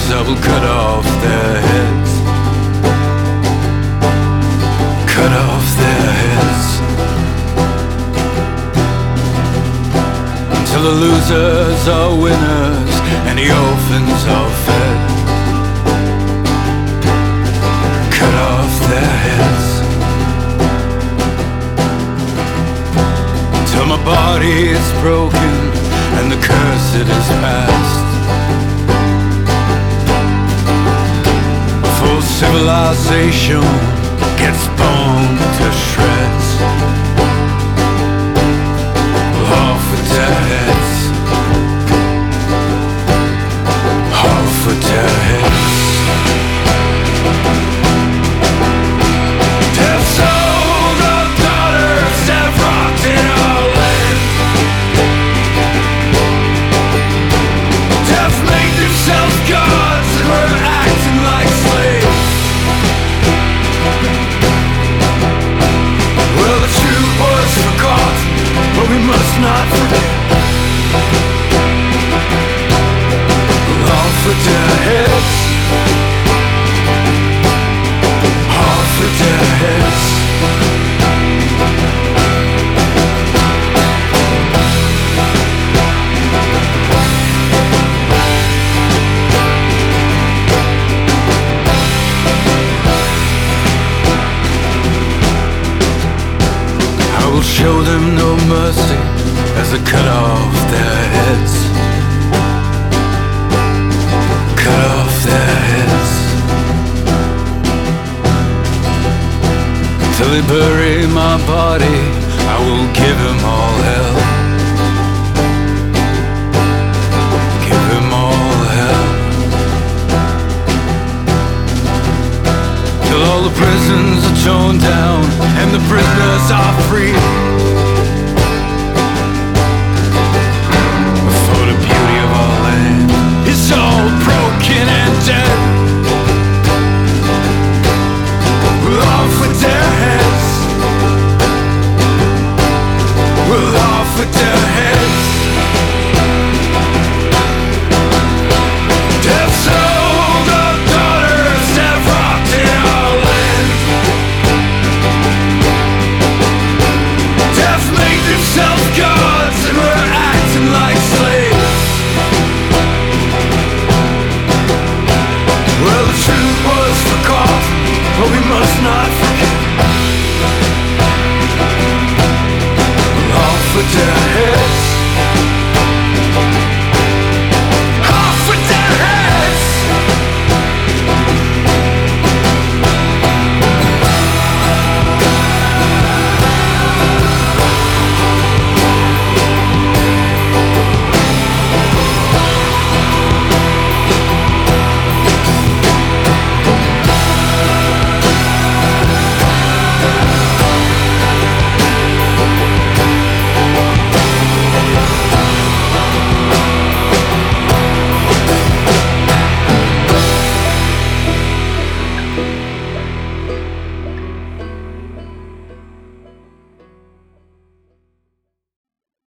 I will cut off their heads. Cut off their heads until the losers are winners and the orphans are fed. Cut off their heads till my body is broken and the curse it is past. Full civilization gets blown to shreds. Off with their heads. Off with their heads. Death sold our daughters have rotted our land. Death made themselves gods and were acting like slaves. Well, the truth was forgotten, but we must not forget. Off with their heads. Off with their heads. I will show them no mercy as I cut off their heads. Cut off their heads till they bury my body. I will give him all hell. Give him all hell till all the prisons are torn down and the prisoners are free.